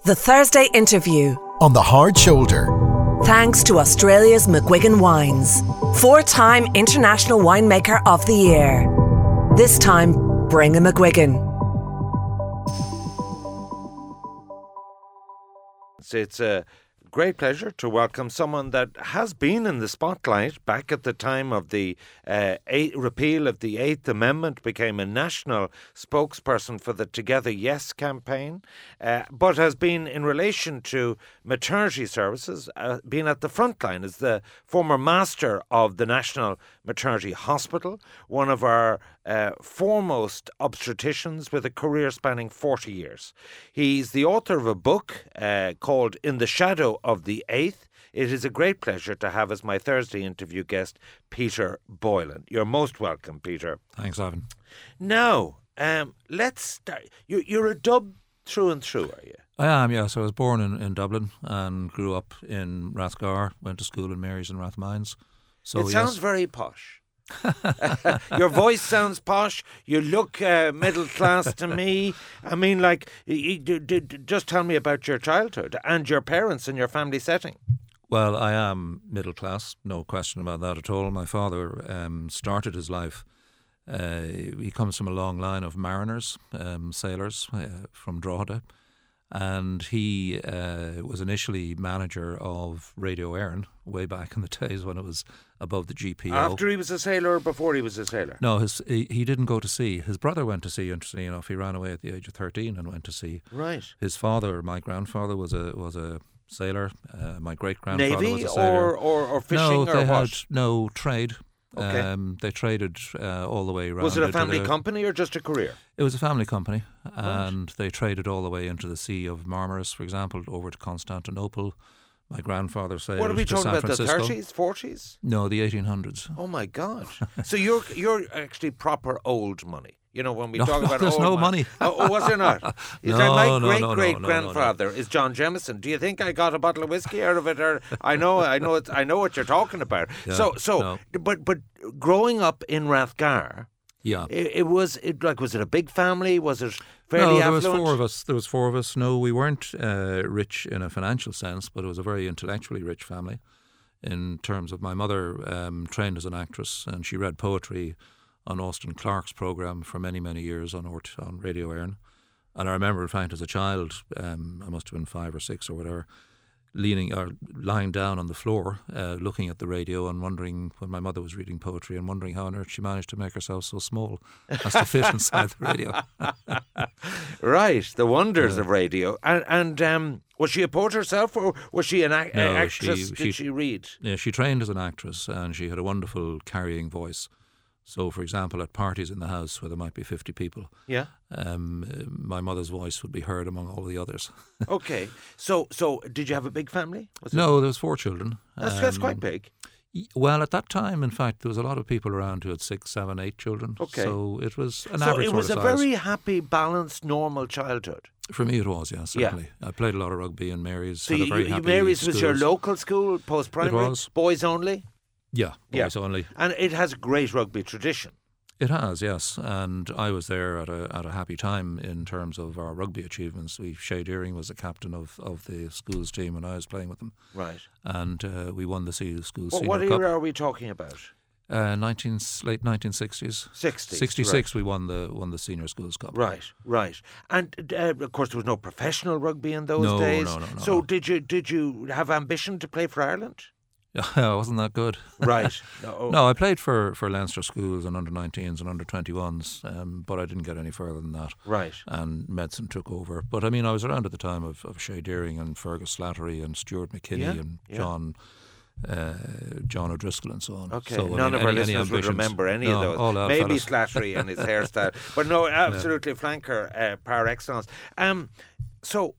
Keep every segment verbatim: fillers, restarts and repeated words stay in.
The Thursday Interview. On the Hard Shoulder. Thanks to Australia's McGuigan Wines. Four-time International Winemaker of the Year. This time, bring a McGuigan. It's a great pleasure to welcome someone that has been in the spotlight back at the time of the uh, eight, repeal of the Eighth Amendment, became a national spokesperson for the Together Yes campaign, uh, but has been, in relation to maternity services, uh, been at the front line as the former master of the National Maternity Hospital, one of our uh, foremost obstetricians with a career spanning forty years. He's the author of a book uh, called In the Shadow of the Eighth. It is a great pleasure to have as my Thursday interview guest, Peter Boylan. You're most welcome, Peter. Thanks, Ivan. Now, um, let's start. You, you're a Dub through and through, are you? I am, yes. I was born in, in Dublin and grew up in Rathgar, went to school in Mary's in Rathmines. So, it sounds yes. very posh. Your voice sounds posh. You look uh, middle class to me. I mean, like, you, you, you, just tell me about your childhood and your parents and your family setting. Well, I am middle class, no question about that at all. My father um, started his life. Uh, he comes from a long line of mariners, um, sailors uh, from Drogheda. And he uh, was initially manager of Radio Éireann way back in the days when it was above the G P O. After he was a sailor or before he was a sailor? No, his, he, he didn't go to sea. His brother went to sea, interestingly enough. He ran away at the age of thirteen and went to sea. Right. His father, my grandfather, was a was a sailor. Uh, my great-grandfather Navy was a sailor. or, or, or fishing no, or they what? had no trade. Okay. Um, they traded uh, all the way around. Was it a family the, company or just a career? It was a family company, Right. and they traded all the way into the Sea of Marmaris, for example, over to Constantinople. My grandfather sailed What are we to talking San about, the Francisco. thirties, forties? No, the eighteen hundreds. Oh my God. So you're you're actually proper old money. You know, when we No, talk no, about there's old no money. money. Oh, oh, was there not? Is No, that my no, no, great no, great no, no, grandfather is John Jemison. Do you think I got a bottle of whiskey out of it? Or I know, I know, it's, I know what you're talking about. Yeah, so, so, no. but but growing up in Rathgar, Yeah. it, it was it like was it a big family? Was it fairly No, there affluent? was four of us. There was four of us. No, we weren't uh, rich in a financial sense, but it was a very intellectually rich family. In terms of my mother, um, trained as an actress, and she read poetry on Austin Clarke's programme for many, many years on Ort, on Radio Éireann. And I remember, in fact, as a child, um, I must have been five or six or whatever, leaning or lying down on the floor, uh, looking at the radio and wondering, when my mother was reading poetry, and wondering how on earth she managed to make herself so small as to fit inside the radio. Right, the wonders Yeah. of radio. And, and um, was she a poet herself, or was she an ac- No, actress? she- Did she- she read? Yeah, she trained as an actress, and she had a wonderful carrying voice. So, for example, at parties in the house where there might be fifty people, Yeah. um, uh, my mother's voice would be heard among all the others. Okay. So, so did you have a big family? Was it- No, there was four children. That's, that's Um, quite big. y- Well, at that time, in fact, there was a lot of people around who had six, seven, eight children. Okay. So it was an So average it was a sort of size. very happy, balanced, normal childhood. For me, it was, yeah, certainly. I played a lot of rugby in Mary's. So had a you, very you, happy Mary's was your schools. local school, post-primary? It was. Boys only? Yeah, Yeah. boys only. And it has a great rugby tradition. It has, yes, and I was there at a at a happy time in terms of our rugby achievements. We Shea Deering was the captain of, of the schools team when I was playing with them, Right. and uh, we won the se- schools Well, senior what cup. era are we talking about? Uh, nineteen late nineteen sixties. sixties. Sixty-six, we won the won the senior schools cup. Right, right. And uh, of course, there was no professional rugby in those No, days. no, no, no, So no. did you did you have ambition to play for Ireland? I wasn't that good. Right. No. No, I played for, for Leinster schools and under nineteens and under twenty-ones, um, but I didn't get any further than that. Right. And medicine took over. But I mean, I was around at the time of, of Shea Deering and Fergus Slattery and Stuart McKinney Yeah, and yeah. John uh, John O'Driscoll and so on. Okay, So, I none mean, of our any, any listeners would ambitions? remember any no, of those. all out Maybe fellas. Slattery and his hairstyle, but no, absolutely flanker uh, par excellence. Um, so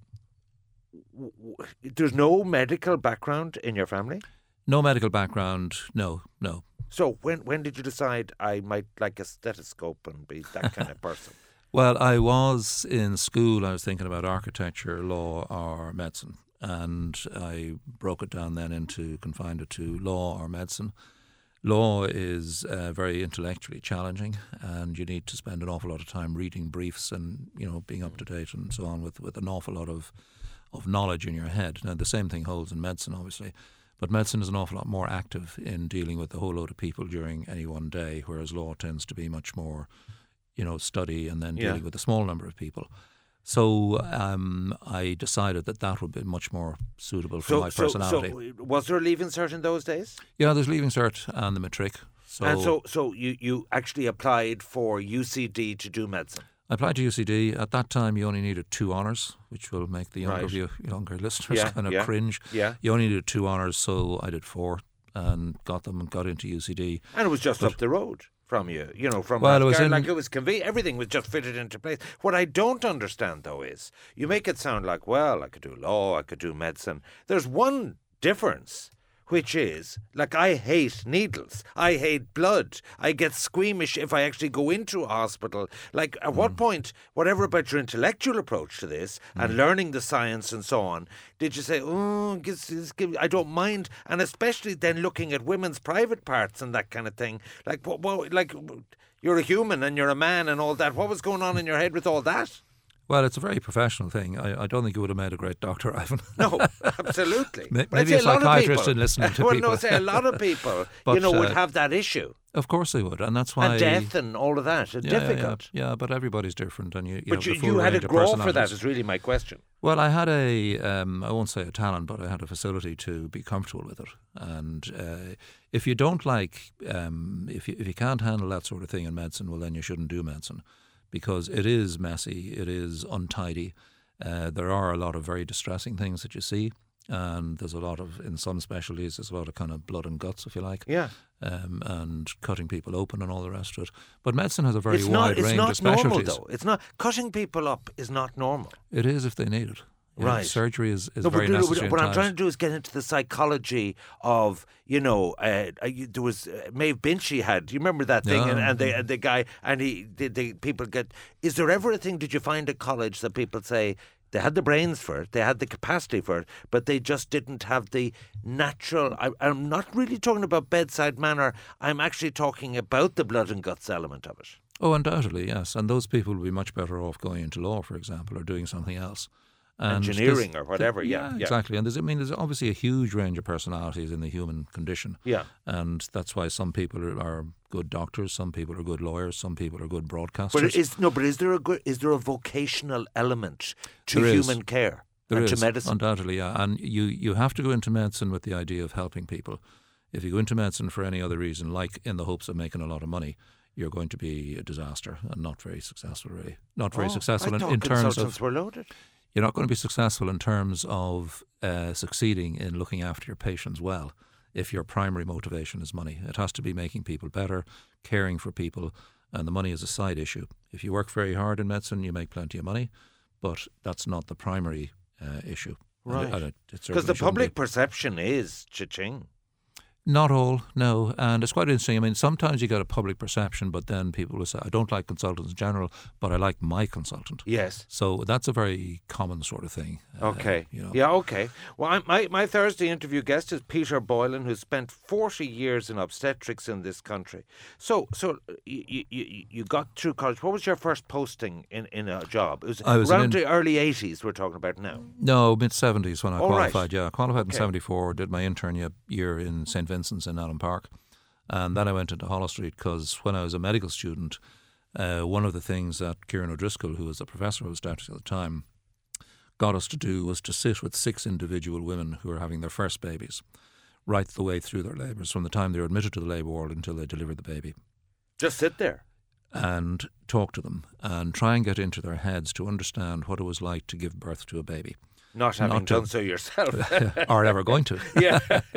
w- w- there's no medical background in your family. No medical background. No, no. So when when did you decide I might like a stethoscope and be that kind of person? Well, I was in school. I was thinking about architecture, law, or medicine, and I broke it down then into confined it to law or medicine. Law is uh, very intellectually challenging, and you need to spend an awful lot of time reading briefs and, you know, being up to date and so on with, with an awful lot of of knowledge in your head. Now, the same thing holds in medicine, obviously. But medicine is an awful lot more active in dealing with a whole load of people during any one day, whereas law tends to be much more, you know, study and then dealing Yeah. with a small number of people. So um, I decided that that would be much more suitable for So, my so, personality. so was there a leaving cert in those days? Yeah, there's Leaving Cert and the Matric. So, and so, so you, you actually applied for U C D to do medicine. I applied to U C D. At that time, you only needed two honours, which will make the younger, Right. view, younger listeners Yeah, kind of yeah, cringe. yeah. You only needed two honours, so I did four and got them and got into U C D. And it was just But- up the road from you, you know, from Well, it was Rathgar, in- like it was convenient. Everything was just fitted into place. What I don't understand, though, is you make it sound like, well, I could do law, I could do medicine. There's one difference, which is, like, I hate needles. I hate blood. I get squeamish if I actually go into a hospital. Like, at what point, whatever about your intellectual approach to this and learning the science and so on, did you say, oh, gives- this give- I don't mind? And especially then looking at women's private parts and that kind of thing. Like, what, what, like, you're a human and you're a man and all that. What was going on in your head with all that? Well, it's a very professional thing. I, I don't think you would have made a great doctor, Ivan. No, absolutely. May- But I'd maybe say a lot of psychiatrist people- in listening to well, people. no, say a lot of people, But, you know, would uh, have that issue. Of course they would, and that's why And death and all of that. It's yeah, yeah, difficult. Yeah, yeah, but everybody's different, and you. you But have you, the full you had a range of grow for that, personalities. is really my question. Well, I had a, um, I won't say a talent, but I had a facility to be comfortable with it. And uh, if you don't like, um, if you if you can't handle that sort of thing in medicine, well, then you shouldn't do medicine, because it is messy, it is untidy. Uh, there are a lot of very distressing things that you see, and there's a lot of, in some specialties, there's a lot of kind of blood and guts, if you like, Yeah. um, and cutting people open and all the rest of it. But medicine has a very It's wide not, it's range not of specialties. normal, though. It's not. Cutting people up is not normal. It is if they need it. You know, Right. surgery is, is No, very but, necessary. what in I'm trying times. to do is get into the psychology of, you know, uh, uh, you- there was uh, Maeve Binchy had. Do you remember that thing? Yeah. And, and the and the guy and he the, the people get. Is there ever a thing? Did you find a college that people say they had the brains for it, they had the capacity for it, but they just didn't have the natural? I, I'm not really talking about bedside manner. I'm actually talking about the blood and guts element of it. Oh, undoubtedly, yes. And those people would be much better off going into law, for example, or doing something else. And Engineering there's- or whatever, yeah, yeah. exactly. And there's, I mean, there's obviously a huge range of personalities in the human condition. Yeah. And that's why some people are, are good doctors, some people are good lawyers, some people are good broadcasters. But is no, but is there a good, is there a vocational element to There is. human care There and is, to medicine? undoubtedly, yeah. And you, you have to go into medicine with the idea of helping people. If you go into medicine for any other reason, like in the hopes of making a lot of money, you're going to be a disaster and not very successful, really. Not very Oh, successful I in, thought in terms consultants of... were loaded. You're not going to be successful in terms of uh, succeeding in looking after your patients well if your primary motivation is money. It has to be making people better, caring for people, and the money is a side issue. If you work very hard in medicine, you make plenty of money, but that's not the primary uh, issue. And it- Right. and it- it Because certainly the shouldn't public be. perception is cha-ching. Not all, no. And it's quite interesting. I mean, sometimes you get a public perception, but then people will say, I don't like consultants in general, but I like my consultant. Yes. So that's a very common sort of thing. uh, Okay. you know. Yeah, okay. Well, I, my, my Thursday interview guest is Peter Boylan, who spent forty years in obstetrics in this country. So so you, you, you got through college. What was your first posting in, in a job? It was, I was around in- the early eighties we're talking about now. No, mid seventies when I Oh, right. qualified. Yeah, I qualified in Okay. seventy-four. Did my intern ye- year in Saint Vincent's in Allen Park, and then I went into Holles Street because when I was a medical student, uh, one of the things that Kieran O'Driscoll, who was a professor of obstetrics at the time, got us to do was to sit with six individual women who were having their first babies, right the way through their labours, from the time they were admitted to the labour ward until they delivered the baby, Just sit there. and talk to them and try and get into their heads to understand what it was like to give birth to a baby. Not having Not to- done so yourself. or ever going to. Yeah.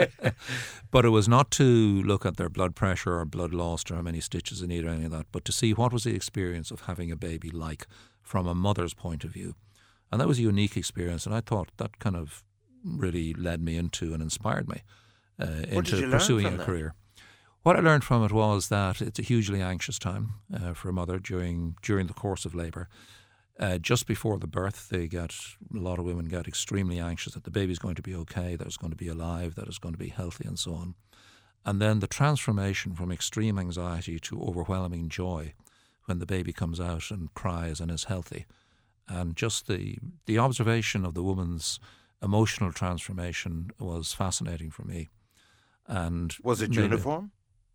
But it was not to look at their blood pressure or blood lost or how many stitches they need or any of that, but to see what was the experience of having a baby like from a mother's point of view. And that was a unique experience, and I thought that kind of really led me into and inspired me uh, What did you into learn pursuing from a that? career. What I learned from it was that it's a hugely anxious time uh, for a mother during during the course of labour. Uh, just before the birth, they get a lot of women get extremely anxious that the baby's going to be okay, that it's going to be alive, that it's going to be healthy, and so on. And then the transformation from extreme anxiety to overwhelming joy when the baby comes out and cries and is healthy, And just the the observation of the woman's emotional transformation was fascinating for me. And was it made uniform?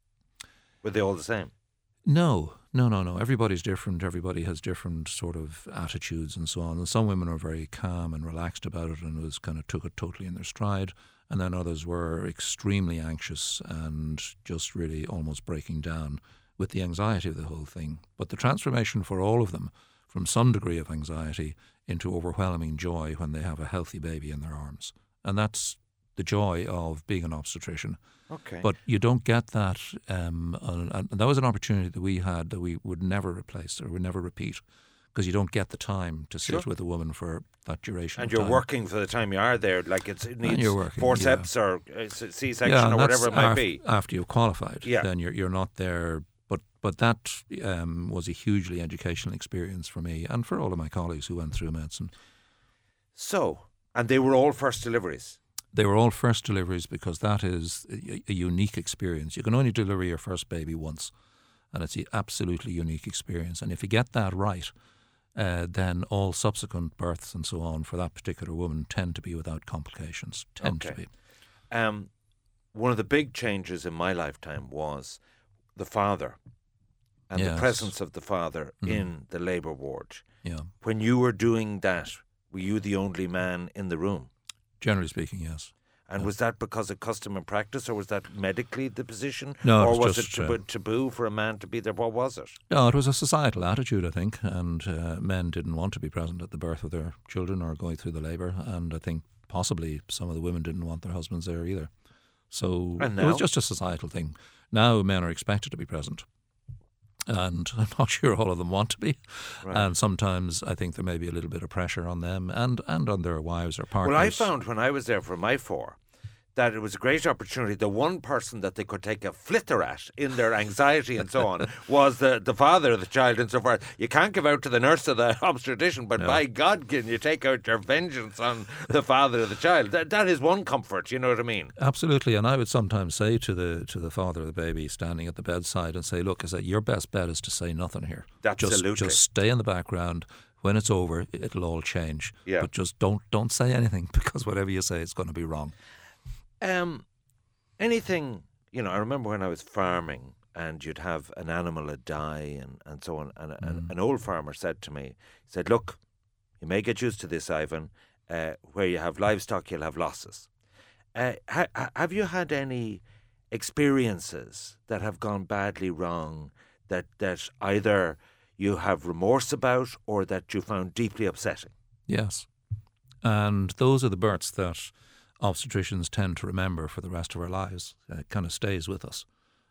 Were they all the same? No, no, no, no. Everybody's different. Everybody has different sort of attitudes and so on. And some women are very calm and relaxed about it and was kind of took it totally in their stride. And then others were extremely anxious and just really almost breaking down with the anxiety of the whole thing. But the transformation for all of them from some degree of anxiety into overwhelming joy when they have a healthy baby in their arms. And that's the joy of being an obstetrician. Okay. But you don't get that, um, and, and that was an opportunity that we had that we would never replace or would never repeat, because you don't get the time to sit Sure. with a woman for that duration. And of you're time. working for the time you are there, like it's, it needs you're working, forceps or uh, C-section yeah, or and whatever it that's might af- be. After you've qualified, Yeah. then you're you're not there. But but that um, was a hugely educational experience for me and for all of my colleagues who went through medicine. So, and they were all first deliveries. They were all first deliveries because that is a, a unique experience. You can only deliver your first baby once, and it's an absolutely unique experience. And if you get that right, uh, then all subsequent births and so on for that particular woman tend to be without complications. Tend to Okay. be. Um, one of the big changes in my lifetime was the father and the Yes. presence of the father Mhm. in the labour ward. Yeah. When you were doing that, were you the only man in the room? Generally speaking, yes. And Yeah. was that because of custom and practice, or was that medically the position? No, it or was was just, it taboo, uh, taboo for a man to be there? What was it? No, it was a societal attitude, I think, and uh, men didn't want to be present at the birth of their children or going through the labour, and I think possibly some of the women didn't want their husbands there either. So And it was now? just a societal thing. Now men are expected to be present, and I'm not sure all of them want to be. Right. And sometimes I think there may be a little bit of pressure on them and, and on their wives or partners. Well, I found when I was there for my four that it was a great opportunity. The one person that they could take a flitter at in their anxiety and so on was the, the father of the child and so forth. You can't give out to the nurse or the obstetrician, but No. by God, can you take out your vengeance on the father of the child? That, that is one comfort, you know what I mean? Absolutely, and I would sometimes say to the to the father of the baby standing at the bedside and say, "Look, I said your best bet is to say nothing here. Absolutely. Just, just stay in the background. When it's over, it'll all change. Yeah. But just don't don't say anything because whatever you say is going to be wrong." Um, anything, you know, I remember when I was farming and you'd have an animal a die and, and so on. And an, Mm. an old farmer said to me, he said, look, you may get used to this, Ivan. Uh, where you have livestock, you'll have losses. Uh, ha- have you had any experiences that have gone badly wrong that, that either you have remorse about or that you found deeply upsetting? Yes, and those are the births that obstetricians tend to remember for the rest of our lives. It kind of stays with us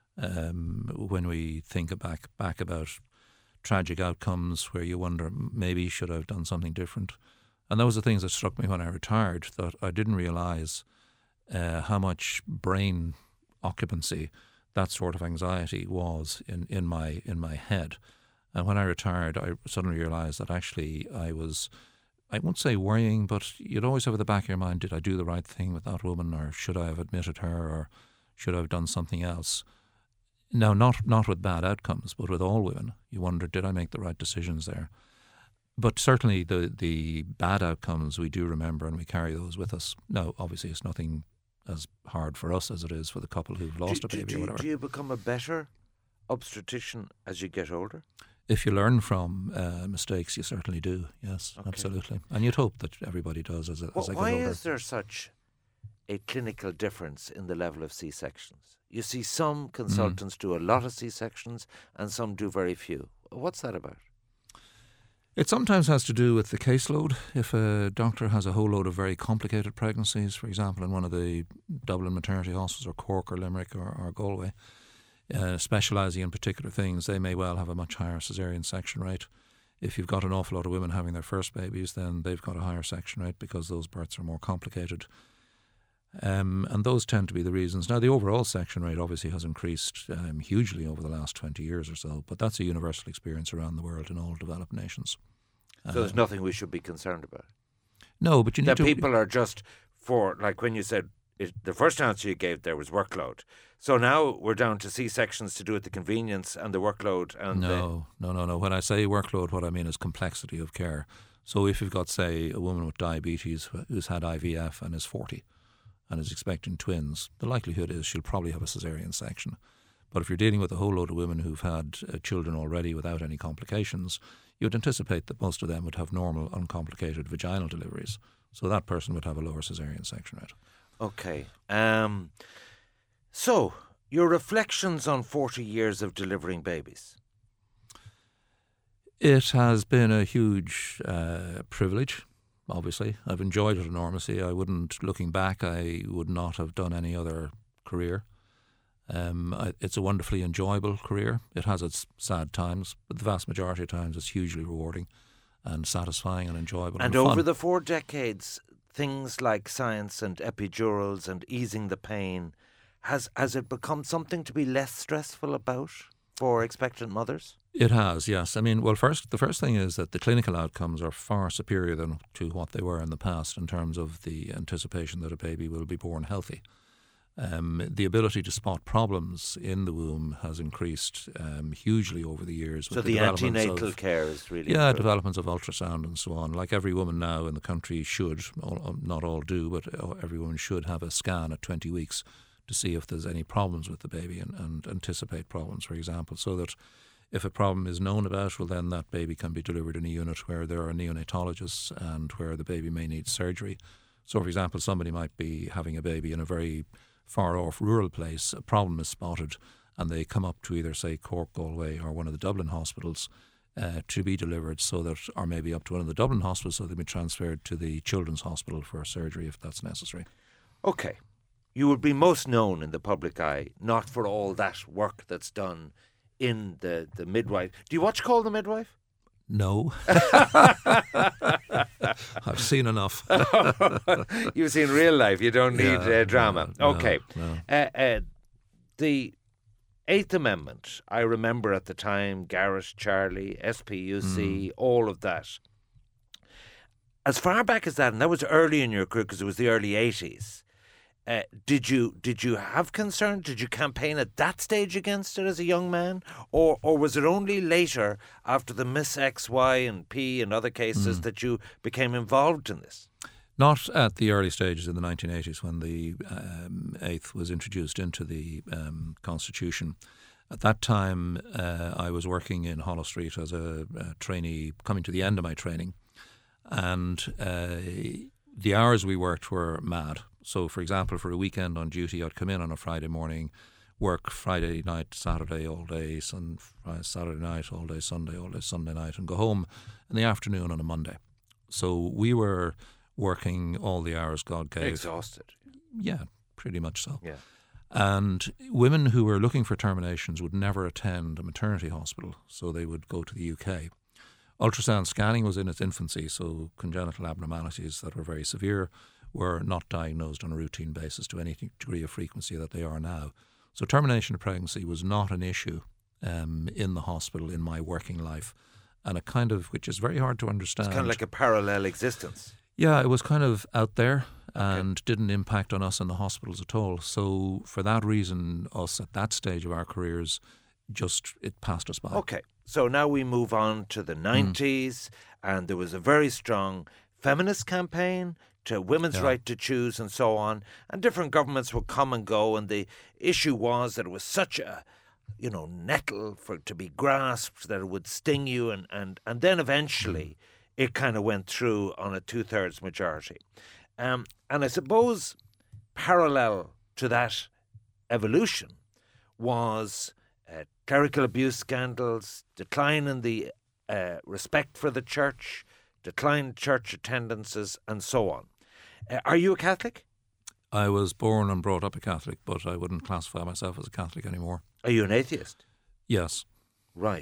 um, when we think back back about tragic outcomes where you wonder, maybe should I have done something different? And those are things that struck me when I retired, that I didn't realise uh, how much brain occupancy that sort of anxiety was in, in my in my head. And when I retired, I suddenly realised that actually I was, I won't say worrying, but you'd always have at the back of your mind, did I do the right thing with that woman, or should I have admitted her, or should I have done something else? Now, not not with bad outcomes, but with all women, you wonder, did I make the right decisions there? But certainly the, the bad outcomes we do remember, and we carry those with us. Now, obviously, it's nothing as hard for us as it is for the couple who've lost do, a baby do, or whatever. Do you become a better obstetrician as you get older? If you learn from uh, mistakes, you certainly do. Yes, Okay. absolutely. And you'd hope that everybody does as, a, Well, as they get why older. is there such a clinical difference in the level of C-sections? You see some consultants do a lot of C-sections and some do very few. What's that about? It sometimes has to do with the caseload. If a doctor has a whole load of very complicated pregnancies, for example, in one of the Dublin maternity hospitals or Cork or Limerick or, or Galway, uh, specialising in particular things, they may well have a much higher caesarean section rate. If you've got an awful lot of women having their first babies, then they've got a higher section rate because those births are more complicated. Um, and those tend to be the reasons. Now, the overall section rate obviously has increased um, hugely over the last twenty years or so, but that's a universal experience around the world in all developed nations. So there's nothing we should be concerned about. No, but you need That to... people are just for, like when you said, it, the first answer you gave there was workload. So now we're down to C-sections to do with the convenience and the workload. And No, no, no, no. When I say workload, what I mean is complexity of care. So if you've got, say, a woman with diabetes who's had I V F and is forty and is expecting twins, the likelihood is she'll probably have a caesarean section. But if you're dealing with a whole load of women who've had uh, children already without any complications, you'd anticipate that most of them would have normal, uncomplicated vaginal deliveries. So that person would have a lower caesarean section rate. Okay. Um, so, your reflections on forty years of delivering babies? It has been a huge uh, privilege, obviously. I've enjoyed it enormously. I wouldn't, looking back, I would not have done any other career. Um, I, it's a wonderfully enjoyable career. It has its sad times, but the vast majority of times it's hugely rewarding and satisfying and enjoyable. And, and over fun. the four decades, things like science and epidurals and easing the pain, has has it become something to be less stressful about for expectant mothers? It has, yes. I mean, well, first, the first thing is that the clinical outcomes are far superior than to what they were in the past in terms of the anticipation that a baby will be born healthy. Um, the ability to spot problems in the womb has increased um, hugely over the years. So with the, the antenatal of, care is really yeah, improved. Developments of ultrasound and so on. Like every woman now in the country should, all, not all do, but every woman should have a scan at twenty weeks to see if there's any problems with the baby and, and anticipate problems, for example, so that if a problem is known about, well, then that baby can be delivered in a unit where there are neonatologists and where the baby may need surgery. So, for example, somebody might be having a baby in a very far-off rural place, a problem is spotted, and they come up to either, say, Cork, Galway or one of the Dublin hospitals uh, to be delivered, so that, or maybe up to one of the Dublin hospitals, so they'll be transferred to the Children's Hospital for surgery if that's necessary. Okay. You would be most known in the public eye, not for all that work that's done in the, the midwife. Do you watch Call the Midwife? No. I've seen enough. You've seen real life. You don't need Yeah, uh, drama. no, okay. no. Uh, uh, the Eighth Amendment, I remember at the time, Garrett, Charlie, S P U C, mm. all of that. As far back as that, and that was early in your career because it was the early eighties, Uh, did you did you have concern? Did you campaign at that stage against it as a young man, or or was it only later, after the Miss X, Y, and P and other cases, mm. that you became involved in this? Not at the early stages in the nineteen eighties when the um, eighth was introduced into the um, Constitution. At that time, uh, I was working in Holles Street as a, a trainee, coming to the end of my training, and uh, the hours we worked were mad. So, for example, for a weekend on duty, I'd come in on a Friday morning, work Friday night, Saturday all day, sun, Saturday night all day, Sunday all day, Sunday night, and go home in the afternoon on a Monday. So we were working all the hours God gave. Exhausted. Yeah, pretty much so. Yeah. And women who were looking for terminations would never attend a maternity hospital, so they would go to the U K. Ultrasound scanning was in its infancy, so congenital abnormalities that were very severe were not diagnosed on a routine basis to any degree of frequency that they are now. So termination of pregnancy was not an issue um, in the hospital in my working life, and a kind of, which is very hard to understand. It's kind of like a parallel existence. Yeah, it was kind of out there and okay. didn't impact on us in the hospitals at all. So for that reason, us at that stage of our careers, just it passed us by. Okay, so now we move on to the nineties, mm. and there was a very strong feminist campaign to women's yeah. right to choose and so on, and different governments would come and go, and the issue was that it was such a, you know, nettle for it to be grasped that it would sting you, and, and, and then eventually mm. it kind of went through on a two-thirds majority. Um, and I suppose parallel to that evolution was uh, clerical abuse scandals, decline in the uh, respect for the church, declined church attendances, and so on. Uh, are you a Catholic? I was born and brought up a Catholic, but I wouldn't classify myself as a Catholic anymore. Are you an atheist? Yes. Right.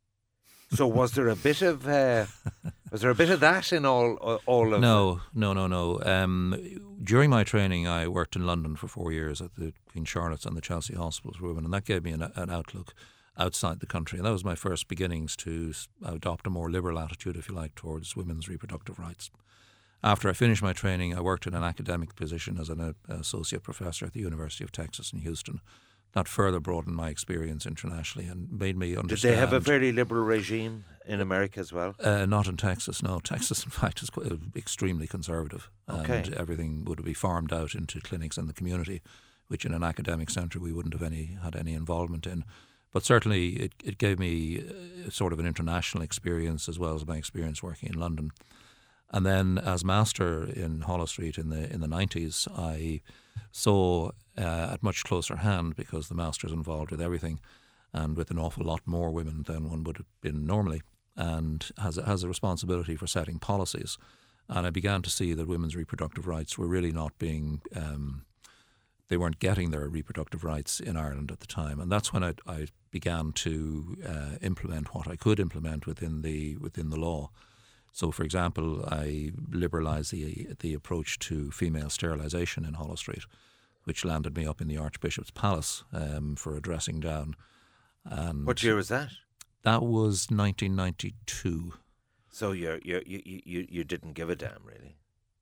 So was there a bit of uh, was there a bit of that in all all of? No, no, no, no. Um, during my training, I worked in London for four years at the Queen Charlotte's and the Chelsea Hospitals for Women, and that gave me an, an outlook outside the country. And that was my first beginnings to adopt a more liberal attitude, if you like, towards women's reproductive rights. After I finished my training, I worked in an academic position as an uh, associate professor at the University of Texas in Houston that further broadened my experience internationally and made me understand. Did they have a very liberal regime in America as well? Uh, not in Texas, no. Texas, in fact, is quite, extremely conservative. Okay. And everything would be farmed out into clinics in the community, which in an academic centre we wouldn't have any had any involvement in. But certainly it, it gave me uh, sort of an international experience as well as my experience working in London. And then as master in Holles Street in the in the nineties, I saw uh, at much closer hand, because the master's involved with everything and with an awful lot more women than one would have been normally, and has, has a responsibility for setting policies. And I began to see that women's reproductive rights were really not being, um, they weren't getting their reproductive rights in Ireland at the time. And that's when I, I began to uh, implement what I could implement within the within the law. So, for example, I liberalised the the approach to female sterilisation in Holles Street, which landed me up in the Archbishop's Palace um, for a dressing down. And what year was that? That was nineteen ninety-two. So you're, you're, you you you didn't give a damn, really?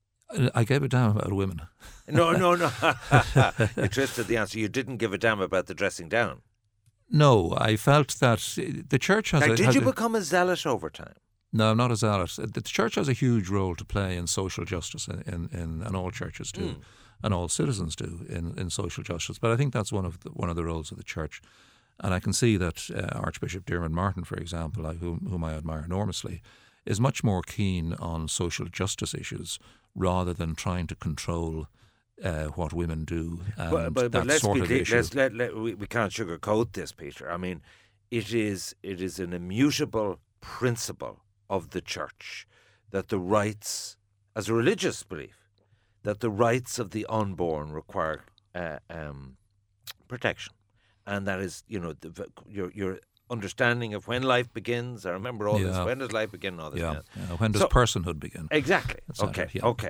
I gave a damn about women. No, no, no. You twisted the answer. You didn't give a damn about the dressing down. No, I felt that the church has. Now, a, did has you a, become a zealot over time? No, not a zealot. The church has a huge role to play in social justice, in, in, in and all churches do, mm. and all citizens do in, in social justice. But I think that's one of the, one of the roles of the church. And I can see that uh, Archbishop Diarmuid Martin, for example, I, whom, whom I admire enormously, is much more keen on social justice issues rather than trying to control uh, what women do. And but but, but that let's sort be of clear, issue. let's, let, let, we, we can't sugarcoat this, Peter. I mean, it is it is an immutable principle of the church that the rights, as a religious belief, that the rights of the unborn require uh, um, protection. And that is, you know, the, your your understanding of when life begins. I remember all yeah. this. When does life begin? All this. Yeah. Kind of. yeah. When does so, personhood begin? Exactly. That's okay. It, yeah. Okay.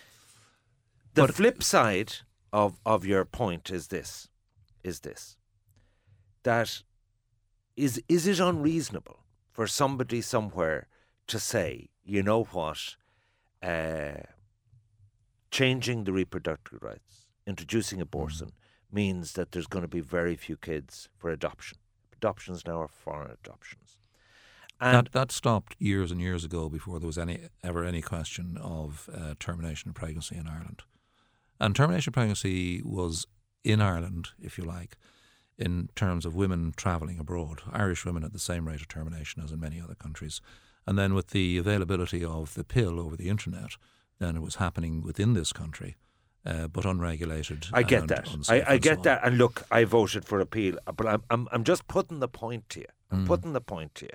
The but, flip side of, of your point is this, is this, that is is it unreasonable for somebody somewhere to say, you know what, uh, changing the reproductive rights, introducing abortion, mm. means that there's going to be very few kids for adoption. Adoptions now are foreign adoptions. And that, that stopped years and years ago before there was any ever any question of uh, termination of pregnancy in Ireland. And termination of pregnancy was in Ireland, if you like, in terms of women travelling abroad. Irish women had the same rate of termination as in many other countries. And then with the availability of the pill over the internet, then it was happening within this country, uh, but unregulated. I get and that. unsafe I, I and get so that. And look, I voted for appeal, but I'm I'm, I'm just putting the point to you. I'm Mm. putting the point to you.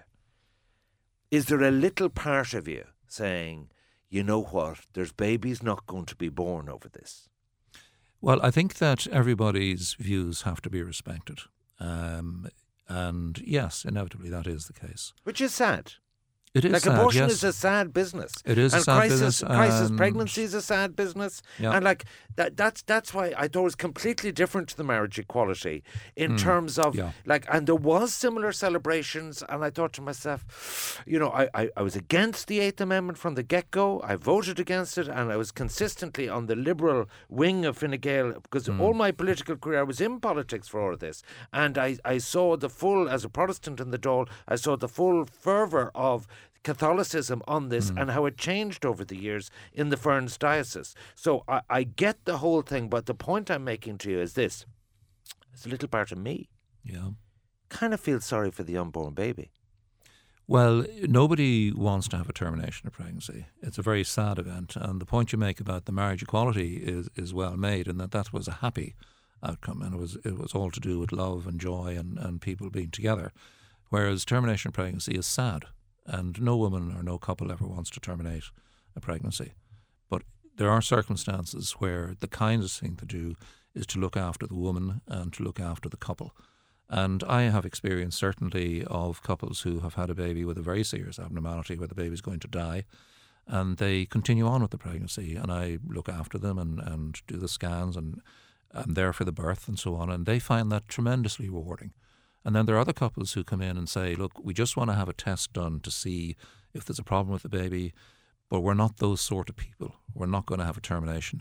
Is there a little part of you saying, you know what, there's babies not going to be born over this? Well, I think that everybody's views have to be respected. Um, and yes, inevitably that is the case. Which is sad. It is like sad, abortion yes. is a sad business. It is and a sad crisis, business. Crisis and pregnancy is a sad business. Yeah. And like that that's that's why I thought it was completely different to the marriage equality in Mm, terms of yeah. like, and there was similar celebrations, and I thought to myself, you know, I, I, I was against the Eighth Amendment from the get-go. I voted against it, and I was consistently on the liberal wing of Fine Gael because Mm. all my political career I was in politics for all of this, and I, I saw the full, as a Protestant in the Dáil, I saw the full fervour of Catholicism on this mm. and how it changed over the years in the Ferns diocese. So I, I get the whole thing, but the point I'm making to you is this. It's a little part of me. Yeah. Kind of feels sorry for the unborn baby. Well, nobody wants to have a termination of pregnancy. It's a very sad event. And the point you make about the marriage equality is, is well made, in that that was a happy outcome. And it was it was all to do with love and joy and, and people being together. Whereas termination of pregnancy is sad. And no woman or no couple ever wants to terminate a pregnancy. But there are circumstances where the kindest thing to do is to look after the woman and to look after the couple. And I have experience certainly of couples who have had a baby with a very serious abnormality where the baby's going to die, and they continue on with the pregnancy, and I look after them and, and do the scans, and I'm there for the birth and so on, and they find that tremendously rewarding. And then there are other couples who come in and say, look, we just want to have a test done to see if there's a problem with the baby, but we're not those sort of people. We're not going to have a termination.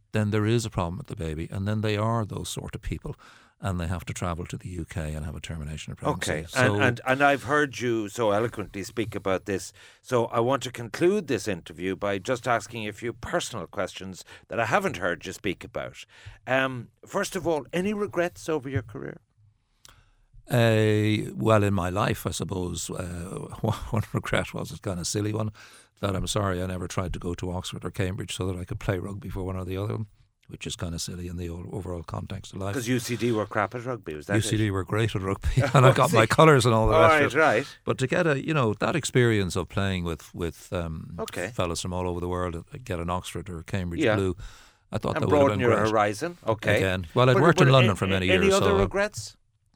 then there is a problem with the baby, and then they are those sort of people, and they have to travel to the U K and have a termination of pregnancy. Okay, So, and, and and I've heard you so eloquently speak about this, so I want to conclude this interview by just asking a few personal questions that I haven't heard you speak about. Um, first of all, any regrets over your career? Uh, well, in my life, I suppose, uh, one regret was a kind of silly one, that I'm sorry I never tried to go to Oxford or Cambridge so that I could play rugby for one or the other, which is kind of silly in the overall context of life. Because U C D were crap at rugby, was that U C D it? were great at rugby, and I got my colours and all the All rest right, of it. right. But to get a, you know, that experience of playing with with um, Okay. fellas from all over the world, get an Oxford or Cambridge Yeah. Blue, I thought And that would have broaden been your great. horizon. Okay. Again, well, I'd But- worked but in London a- for many any years. Any other so, regrets?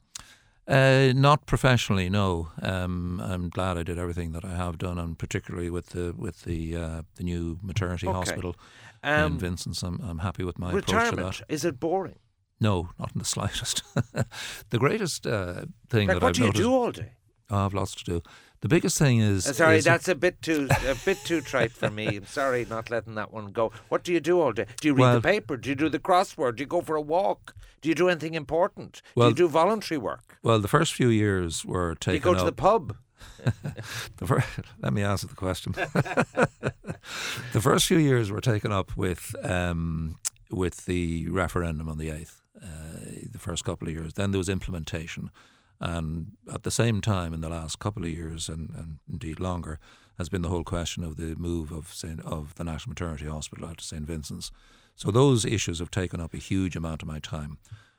Uh, not professionally, no. Um, I'm glad I did everything that I have done, and particularly with the with the uh, the new maternity Okay. hospital Um, in Vincent's. I'm, I'm happy with my approach to retirement, that. is it boring? No, not in the slightest. The greatest uh, thing Like, that what I've do you noticed. do all day? Oh, I have lots to do. The biggest thing is. Uh, sorry, is- that's a bit too a bit too trite for me. I'm sorry, not letting that one go. What do you do all day? Do you read Well- the paper? Do you do the crossword? Do you go for a walk? Do you do anything important? Well- do you do voluntary work? Well, the first few years were Do you taken go to the up. pub? The fir- let me answer the question. The first few years were taken up with um, with the referendum on the eighth. Uh, the first couple of years. Then there was implementation, and at the same time, in the last couple of years, and, and indeed longer, has been the whole question of the move of Saint, of the National Maternity Hospital out to Saint Vincent's. So those issues have taken up a huge amount of my time.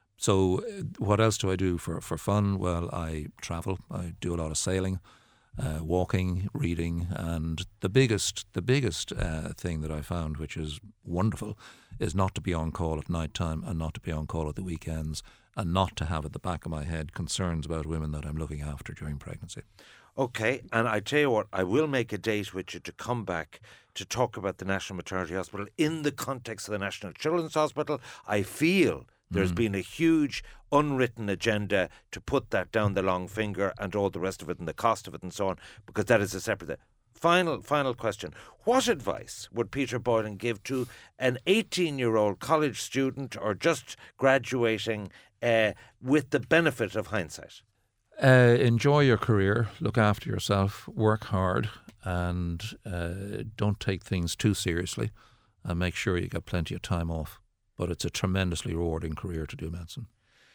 So uh, what else do I do for, for fun? Well, I travel. I do a lot of sailing, uh, walking, reading, and the biggest the biggest uh, thing that I found, which is wonderful, is not to be on call at night time and not to be on call at the weekends and not to have at the back of my head concerns about women that I'm looking after during pregnancy. Okay, and I tell you what, I will make a date with you to come back to talk about the National Maternity Hospital in the context of the National Children's Hospital. I feel there's Mm. been a huge unwritten agenda to put that down the long finger and all the rest of it and the cost of it and so on, because that is a separate thing. Final, final question. What advice would Peter Boylan give to an eighteen-year-old college student or just graduating uh, with the benefit of hindsight? Uh, enjoy your career, look after yourself, work hard, and uh, don't take things too seriously, and make sure you get plenty of time off. But it's a tremendously rewarding career to do medicine.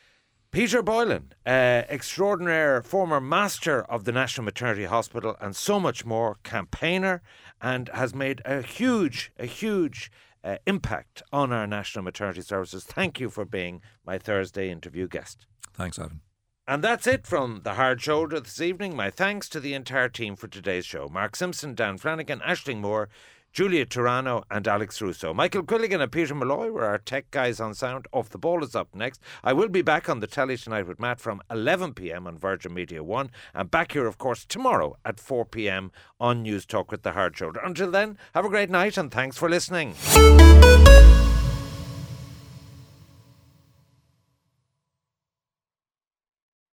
Peter Boylan, uh, extraordinaire former master of the National Maternity Hospital and so much more, campaigner, and has made a huge, a huge uh, impact on our National Maternity Services. Thank you for being my Thursday interview guest. Thanks, Ivan. And that's it from The Hard Shoulder this evening. My thanks to the entire team for today's show. Mark Simpson, Dan Flanagan, Aisling Moore, Julia Turano and Alex Russo. Michael Quilligan and Peter Malloy were our tech guys on sound. Off the Ball is up next. I will be back on the telly tonight with Matt from eleven p.m. on Virgin Media one. And back here, of course, tomorrow at four p.m. on News Talk with The Hard Shoulder. Until then, have a great night and thanks for listening.